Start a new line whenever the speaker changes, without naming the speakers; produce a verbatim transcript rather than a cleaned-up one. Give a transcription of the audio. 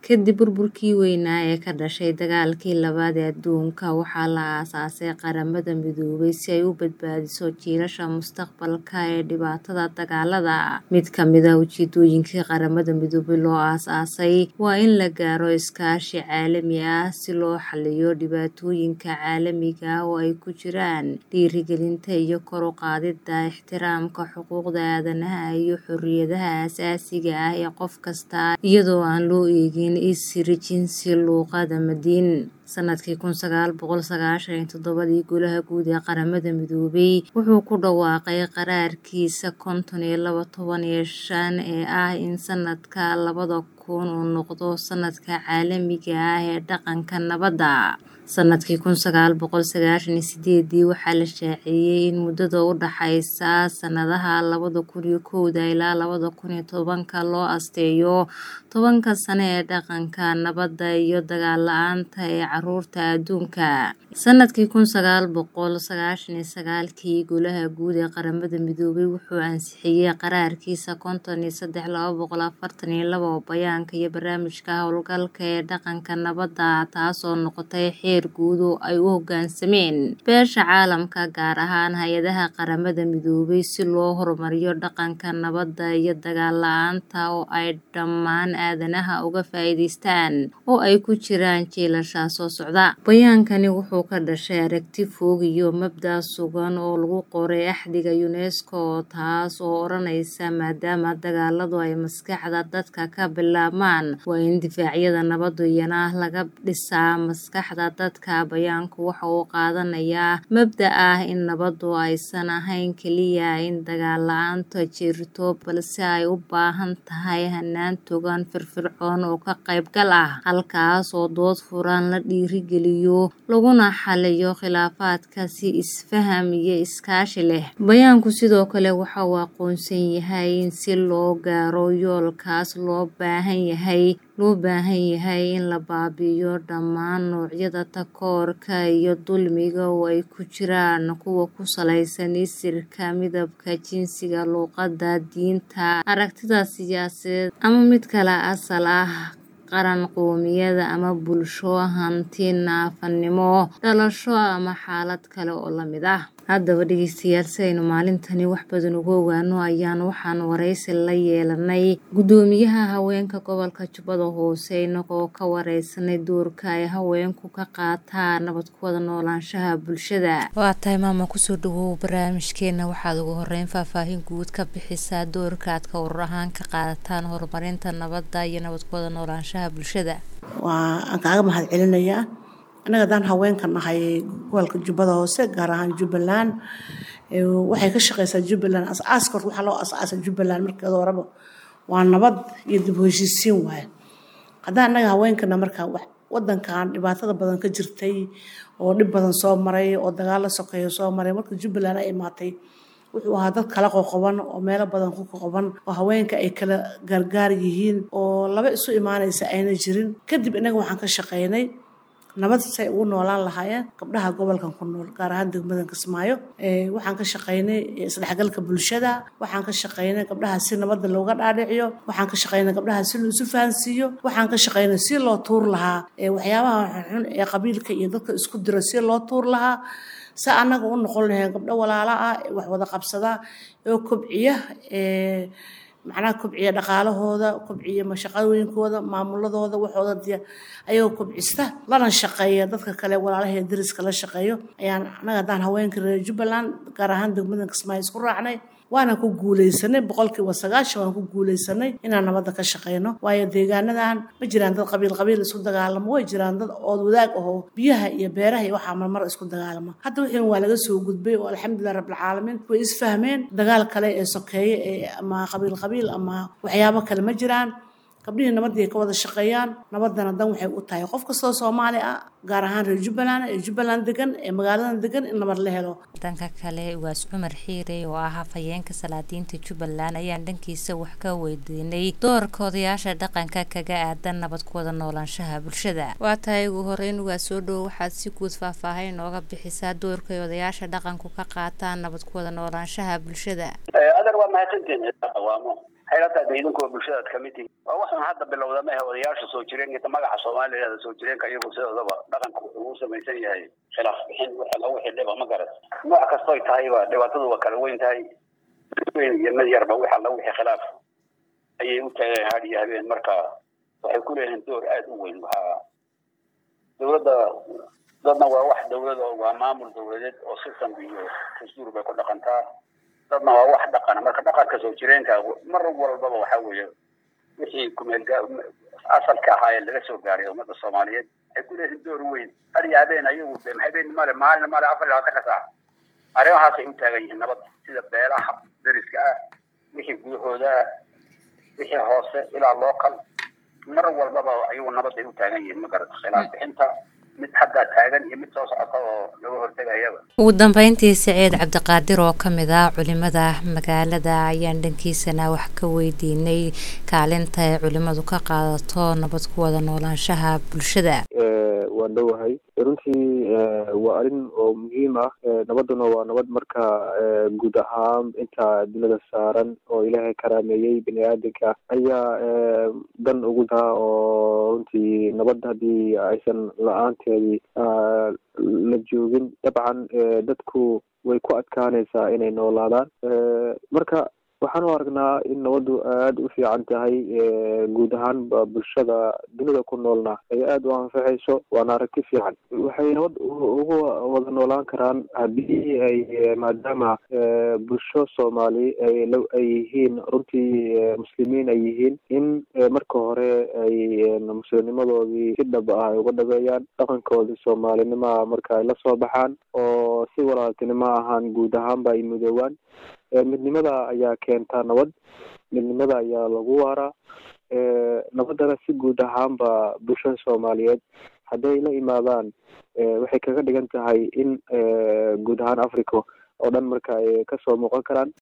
Kadib burburkii weynaa ee ka dhashay dagaalkii labaad ee adduunka, waxaa la aasaasay Qaramada Midoobay si ay u badbaadiso jiilasha mustaqbalka ee dhibaatada dagaalada. Mid ka mid ah ujeedooyinkii Qaramada Midoobay loo aasaasay waa in la gaaro iskaashi caalami ah si loo xalliyo dhibaatooyinka caalamiga ah oo ay ku jiraan dhiirigelinta iyo kor u qaadida ixtiraamka xuquuqda aadanaha iyo xorriyadaha aasaasiga ah ee qof kasta, iyadoo aan loo eegin isir, jinsi, luqad ama diin. Sanadkii kun sagaal boqol sagaashan iyo toddobadii, Golaha Guud ee Qaramada Midoobay wuxuu ku dhawaaqay qaraarkiisa konton iyo laba toban iyo shan ee ah in sanadka labada kun uu noqdo sanadka caalamiga ah ee dhaqanka nabadda. Sanadkii kun sagaal boqol sagaashan iyo sideedii, waxaa la shaaciyay in muddada u dhaxaysa sanadaha labada kun iyo kowda ilaa labada kun iyo tobanka loo asteeyo tobanka sano ee dhaqanka nabadda iyo dagaal la'aanta ee carruurta adduunka. Sanadkii kun sagaal boqol sagaashan iyo sagaalkii, Golaha Guud ee Qaramada Midoobay wuxuu ansixiyay qaraarkiisa konton iyo saddex laba boqol afartan iyo laba oo bayaanka iyo barnaamijka hawlgalka ee dhaqanka nabadda, taasoo noqotay xeer guud oo ay u hoggaansameen beesha caalamka, gaar ahaan hay'adaha Qaramada Midoobay, si loo horumariyo dhaqanka nabadda iyo dagaal la'aanta oo ay dhammaan aadanaha uga faa'iidaystaan, oo ay ku jiraan jiilasha soo socda. Bayaankani wuxuu ka dhashay aragti fog iyo mabda' sugan oo lagu qoray Axdiga UNESCO, taas oo odhanaysa maadaama dagaaladu ay maskaxda dadka ka bilaabmaan, waa in difaacyada nabaddu iyana laga dhisaa maskaxda dadka. Bayaanku waxa uu qaadanayaa mabda' ah in nabaddu aysan ahayn keliya in dagaal la'aantu jirto, balse ay u baahan tahay hannaan togan, firfircoon oo ka qaybgal ah, halkaas oo dood furan la dhiirrigeliyo laguna xalliyo khilaafaadka si isfaham iyo iskaashi leh. Bayaanku sidoo kale waxa uu aqoonsan yahay in si loo gaaro yoolkaas loo baahan yahay loo baahan yahay in la baabi'iyo dhammaan noocyada takoorka iyo dulmiga oo ay ku jiraan kuwa ku salaysan isirka, midabka, jinsiga, luqadda, diinta, aragtida siyaasadeed ama mid kala asal ah, qaran, qowmiyad ama bulsho, hanti, naafanimo, dhalasho ama xaalad kale oo la mid ah. Haddaba dhegeystayaal, si aynu maalintani wax badan uga ogaano ayaan waxaan wareysi la yeelanay guddoomiyaha haweenka gobolka Jubbada Hoose, inagoo ka wareysanay doorka ay haweenku ka qaataan nabad ku wada noolaanshaha bulshada. Waa tahay maama, kusoo dhawow barnaamijkeena. Waxaad ugu horeyn faahfaahin guud ka bixisaa doorka aad ka urur ahaan ka qaadataan horumarinta nabadda iyo nabad ku wada noolaanshaha bulshada.
Waa aan kaaga mahad celinayaa. Anaga daan haweenka nahay gobolka Jubbada Hoose, gaar ahaan Jubbaland, waxay ka shaqeysaa Jubbaland aas-aaska waxa loo aas-aasay Jubbaland markeeda horeba waa nabad iyo dib u heshiisiin waaye. Haddaan anaga haweenkana markaa wadankan dhibaatada badan ka jirtay oo dhib badan soo maray oo dagaal la sokeeyo soo maray, marka Jubbaland ay imaatay wuxuu ahaa dad kala qoqoban oo meelo badan ku qoqoban oo haweenka ay kala gargaar yihiin oo laba isu imaanaysa ayna jirin. Kadib inaga waxaan ka shaqeynay nabad say ugu noolaan lahaayeen gabdhaha gobolkan ku nool, gaar ahaan degmada Kismaayo. Waxaan ka shaqeynay isdhexgalka bulshada, waxaan ka shaqeynay gabdhaha si nabadda looga dhaadhiciyo, waxaan ka shaqeynay gabdhaha si loo isu fahansiiyo, waxaan ka shaqeynay si loo tuur lahaa waxyaabaha xun ee qabiilka iyo dadka isku dira, si loo tuur lahaa, si anaga u noqon lahayn gabdho walaalo ah wax wada qabsada oo kobciya macnaha kobciya dhaqaalahooda, kobciya mashaqooyinkooda, maamuladooda, waxooda diya ayagoo kobcista lana shaqeeya dadka kale walaalaha ee dariska la shaqeeyo. Ayaan anaga daan haweenka reer Jubbaland, gaar ahaan degmada Kismaayo isku raacnay, waana ku guuleysanay boqolkiiba sagaashan. waan ku guuleysanay inaan nabadda ka shaqeyno, waayo deegaanadan ma jiraan dad qabiil qabiil isku dagaalamo, way jiraan dad ood wadaag ahoo biyaha iyo beeraha iyo waxaa marmar isku dagaalama. Hadda wixii waa laga soo gudbay oo alxamdulillaah rabbil caalamiin way isfahmeen. Dagaal kale ee sokeeye ee ama qabiil qabiil ama waxyaabo kale ma jiraan. gabdhihii nabadii ay ka wada shaqeeyaan. Nabadana dan waxay u tahay qof kasta oo Soomaali ah, gaar ahaan reer Jubbaland ee Jubbaland degan ee magaalada degan in nabad la helo.
Danka kale Ugaas Cumar Xiire oo ah hafayeenka salaadiinta Jubbaland ayaan dhankiisa wax ka weydiinay doorka odayaasha dhaqanka kaga aadan nabad ku wada noolaanshaha bulshada. Waa tahay ugu horeyn ugaas soo dhow waxaad si guud faahfaahin nooga bixisaa doorka odayaasha dhaqanku ka qaataan nabad ku wada noolaanshaha bulshada.
Adar waa mahadsantiin qawaamo xeelada deegaanka bulshada kamid ah waxaan hadda bilowda ma odayaasha soo jireen inta magaca Soomaaliyeed soo jireen ka iyagu sidooda dhaqanka uu sameeyay yahay khilaaf bixin waxa lagu xidhay ma garan nooc kasto ay tahay waa dhibaatadu waa kala weyn tahay iyo mid yarba waxa lagu khilaaf ayay u tahay hadiya habeen marka waxay ku leeyihiin door aad u weyn waxa dawladda dadna waa wax dawladda waa maamul dawladeed oo system iyo dastuur bay ku dhaqantaa dadna waa wax dhaqan marka dhaqanka soo jireenka mar walba waxa weeye wixii kumeelga asalka ahaa ee laga soo gaaray ummadda Soomaaliyeed ay ku leeyihiin door weyn hadiya habeen ayagu habeen maalin maalin maalin afar iyo labaatan saac arrimahaas ay u taagan yihiin nabad sida beelaha dariska ah wixii gudahooda wixii hoose ilaa local mar walba ayagu nabad ay u taagan yihiin ma garad khilaaf bixinta mid hadda taagan iyo mid soo socota oo lagu hortagayaba
ugu dambeyntii Saciid Cabdiqaadir oo kamid ah culimada magaalada ayaan dhankiisana wax ka weydiinay kaalinta ay culimadu ka qaadato nabad ku wada noolaanshaha bulshada
waan dhawahay runtii waa arin oo muhiim ah nabaduna waa nabad marka guud ahaan inta dunida saaran oo Ilaahay karaameeyay bini'aadamka ayaa dan ugu daa oo runtii nabad hadii aysan la'aanteedii la joogin dabcan dadku way ku adkaanaysaa inay noolaadaan marka waxaan u aragnaa in nabadu aad u fiican tahay guud ahaan bulshada dunida ku noolna ay aad u anfacayso waana aragti fiican waxay nabad ugu wada noolaan karaan haddii ay maadaama bulsho Soomaali ay ay yihiin runtii muslimiin ay yihiin in marka hore ay muslimnimadoodii si dhab ah ay uga dhabeeyaan dhaqankoodii Soomaalinimo marka ay la soo baxaan oo si walaaltinimo ahaan guud ahaanba ay midoobaan midnimada ayaa keenta nabad midnimada ayaa lagu waaraa nabadana si guud ahaanba bulshada Soomaaliyeed hadday la imaadaan waxay kaga dhigan tahay in guud ahaan Afrika oo dhan marka ay ka soo muuqan karaan